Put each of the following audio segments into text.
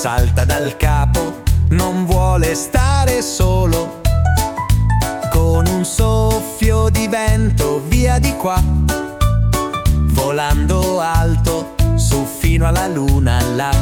salta dal capo, non vuole stare solo. Con un soffio di vento via di qua, volando alto su fino alla luna là.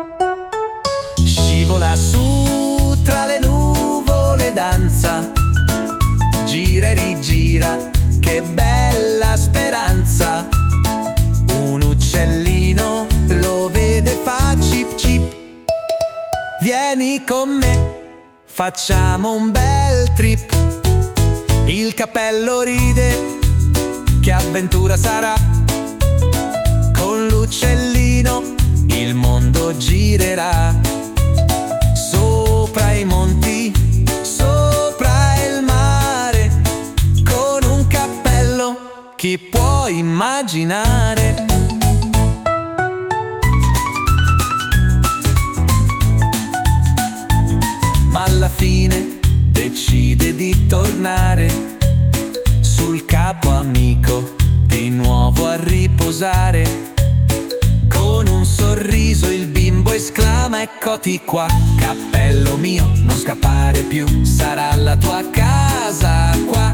Scivola su tra le nuvole, danza, gira e rigira, che bella speranza. Un uccellino lo vede, fa cip cip. Vieni con me, facciamo un bel trip. Il cappello ride, che avventura sarà. Con l'uccellino il mondo girerà. Sopra i monti, sopra il mare, con un cappello chi può immaginare? Ma alla fine decide di tornare sul capo amico, di nuovo a riposare. Con un sorriso il bimbo esclama: eccoti qua, cappello mio, non scappare più, sarà la tua casa qua.